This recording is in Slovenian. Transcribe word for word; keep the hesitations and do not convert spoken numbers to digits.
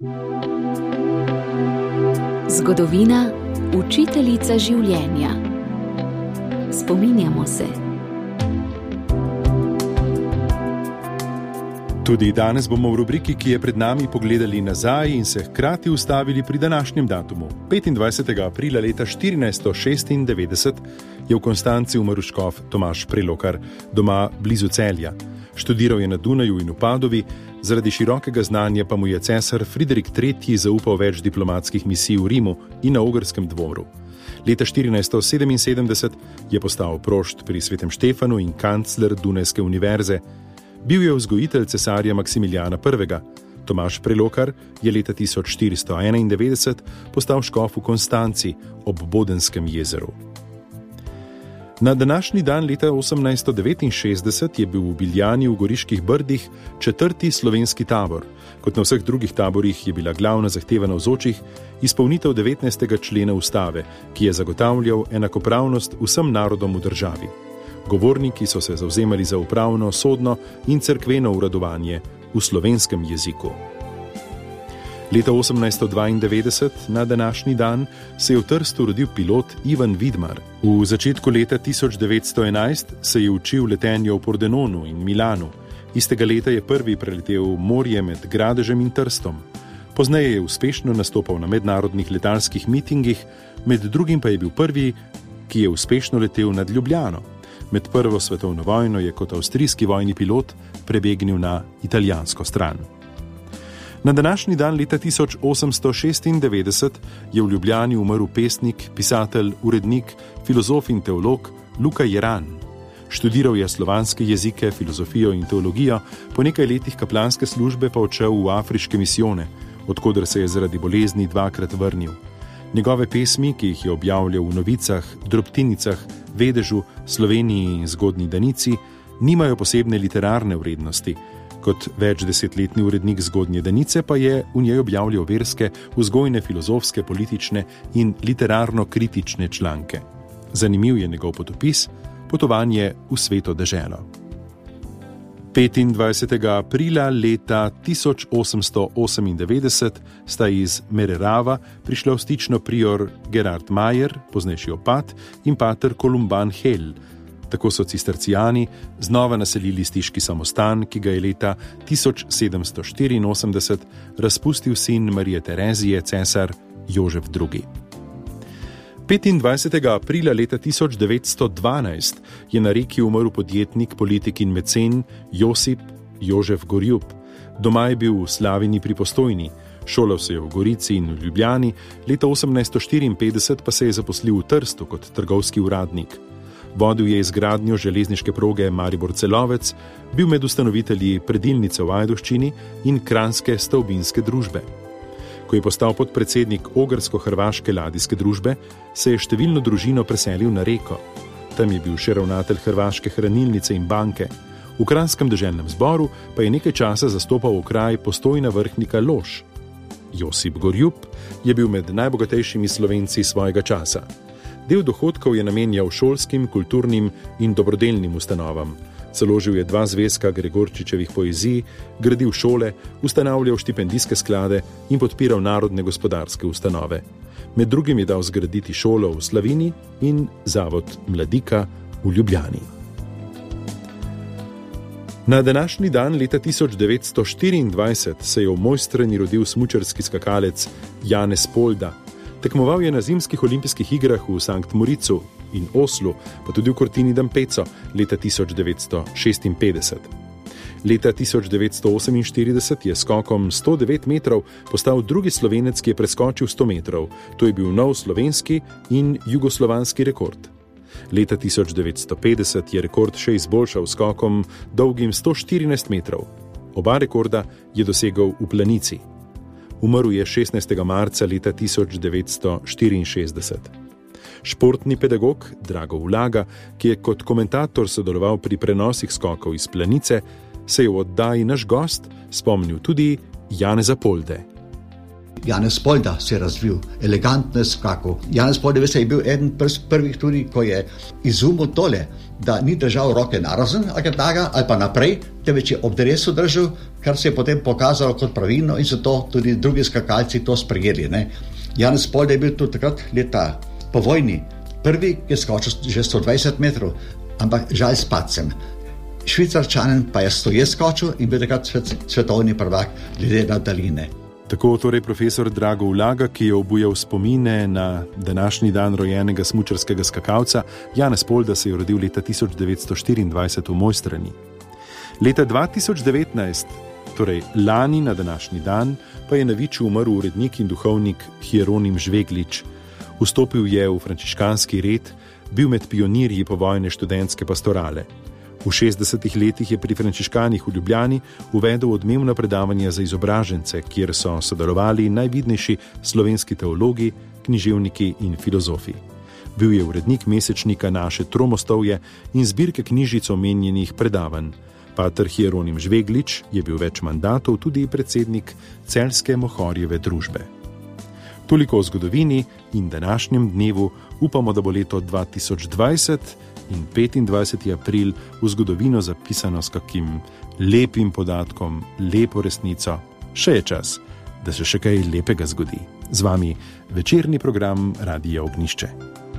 Zgodovina, učiteljica življenja. Spominjamo se. Tudi danes bomo v rubriki, ki je pred nami, pogledali nazaj in se hkrati ustavili pri današnjem datumu. petindvajsetega aprila leta štirinajststo šestindevetdeset je v Konstanci umrl škof Tomaž Prelokar, doma blizu Celja. Študiral je na Dunaju in v Padovi, zaradi širokega znanja pa mu je cesar Friderik tretji zaupal več diplomatskih misij v Rimu in na Ogrskem dvoru. Leta štirinajststo sedeminsedemdeset je postal prošt pri Svetem Štefanu in kancler Dunajske univerze. Bil je vzgojitelj cesarja Maksimilijana prvega. Tomaž Prelokar je leta tisoč štiristo enaindevetdeset postal škof v Konstanci ob Bodenskem jezeru. Na današnji dan leta osemnajststo devetinšestdeset je bil v Biljani v Goriških brdih četrti slovenski tabor. Kot na vseh drugih taborih je bila glavna zahteva navzočih izpolnitev devetnajstega člena ustave, ki je zagotavljal enakopravnost vsem narodom v državi. Govorniki so se zavzemali za upravno, sodno in cerkveno uradovanje v slovenskem jeziku. Leta osemnajststo dvaindevetdeset, na današnji dan, se je v Trstu rodil pilot Ivan Vidmar. V začetku leta tisoč devetsto enajst se je učil letenja v Pordenonu in Milanu. Istega leta je prvi preletel morje med Gradežem in Trstom. Pozneje je uspešno nastopal na mednarodnih letalskih mitingih, med drugim pa je bil prvi, ki je uspešno letel nad Ljubljano. Med prvo svetovno vojno je kot avstrijski vojni pilot prebegnil na italijansko stran. Na današnji dan leta tisoč osemsto šestindevetdeset je v Ljubljani umrl pesnik, pisatelj, urednik, filozof in teolog Luka Jeran. Študiral je slovanske jezike, filozofijo in teologijo, po nekaj letih kaplanske službe pa odšel v afriške misijone, odkoder se je zaradi bolezni dvakrat vrnil. Njegove pesmi, ki jih je objavljal v Novicah, Drobtinicah, Vedežu, Sloveniji in Zgodnji Danici, nimajo posebne literarne vrednosti. Kot večdesetletni urednik Zgodnje Danice pa je v njej objavljal verske, vzgojne, filozofske, politične in literarno-kritične članke. Zanimiv je njegov potopis Potovanje v sveto deželo. petindvajsetega aprila leta tisoč osemsto osemindevetdeset sta iz Mererava prišla v stično prior Gerard Mayer, poznejši opat, in pater Kolumban Hel. Tako so cistercijani znova naselili stiški samostan, ki ga je leta tisoč sedemsto štiriinosemdeset razpustil sin Marije Terezije, cesar Jožef drugi. petindvajsetega aprila leta tisoč devetsto dvanajst je na Reki umrl podjetnik, politik in mecen Josip Jožef Gorjup. Doma je bil v Slavini pri Postojni, šolal se je v Gorici in v Ljubljani, leta osemnajststo štiriinpetdeset pa se je zaposlil v Trstu kot trgovski uradnik. Vodil je izgradnjo železniške proge Maribor-Celovec, bil med ustanovitelji predilnice v Ajdovščini in Kranjske stavbinske družbe. Ko je postal podpredsednik Ogrsko-hrvaške ladijske družbe, se je številno družino preselil na Reko. Tam je bil še ravnatelj hrvaške hranilnice in banke. V Kranjskem deželnem zboru pa je nekaj časa zastopal okraj Postojna Vrhnika Lož. Josip Gorjup je bil med najbogatejšimi Slovenci svojega časa. Del dohodkov je namenjal šolskim, kulturnim in dobrodelnim ustanovam. Založil je dva zvezka Gregorčičevih poezij, gradil šole, ustanavljal štipendijske sklade in podpiral narodne gospodarske ustanove. Med drugim je dal zgraditi šolo v Slavini in zavod Mladika v Ljubljani. Na današnji dan leta tisoč devetsto štiriindvajset se je v Mojstrani rodil smučarski skakalec Janez Polda. Tekmoval je na zimskih olimpijskih igrah v Sankt Moricu in Oslu, pa tudi v Cortini d'Ampezzo leta tisoč devetsto šestinpetdeset. Leta tisoč devetsto oseminštirideset je skokom sto devet metrov postal drugi Slovenec, ki je preskočil sto metrov. To je bil nov slovenski in jugoslovanski rekord. Leta tisoč devetsto petdeset je rekord še izboljšal skokom dolgim sto štirinajst metrov. Oba rekorda je dosegel v Planici. Umrl je šestnajstega marca leta tisoč devetsto štiriinšestdeset. Športni pedagog Drago Ulaga, ki je kot komentator sodeloval pri prenosih skokov iz Planice, se je v oddaji Naš gost spomnil tudi Janeza Polde. Janez Polda se je razvil, elegantno skakal. Janez Polda, veste, je bil eden prvih tudi, ko je izumil tole, da ni držal roke narazen ali pa naprej, temveč je ob dresu držal, kar se je potem pokazalo kot pravilno in so to tudi drugi skakalci to sprejeli. Ne. Janez Polda je bil tudi takrat leta po vojni prvi, ki je skočil že sto dvajset metrov, ampak žal s padcem. Švicarčanin pa je stoje skočil in bil takrat svet, svetovni prvak glede na daljine. Tako torej profesor Drago Ulaga, ki je obujal spomine na današnji dan rojenega smučarskega skakalca. Janez Polda se je rodil leta tisoč devetsto štiriindvajset v Mojstrani. Leta dva tisoč devetnajst, torej lani na današnji dan, pa je na Viču umrl urednik in duhovnik Hieronim Žveglič. Vstopil je v frančiškanski red, bil med pionirji povojne študentske pastorale. V šestdesetih letih je pri frančiškanih v Ljubljani uvedel odmevna predavanja za izobražence, kjer so sodelovali najvidnejši slovenski teologi, književniki in filozofi. Bil je urednik mesečnika Naše Tromostovje in zbirke knjižic omenjenih predavanj. Pater Hieronim Žveglič je bil več mandatov tudi predsednik Celjske Mohorjeve družbe. Toliko o zgodovini in današnjem dnevu. Upamo, da bo leto dva tisoč dvajset in petindvajseti april v zgodovino zapisano s kakim lepim podatkom, lepo resnico. Še je čas, da se še kaj lepega zgodi. Z vami večerni program Radia Ognjišče.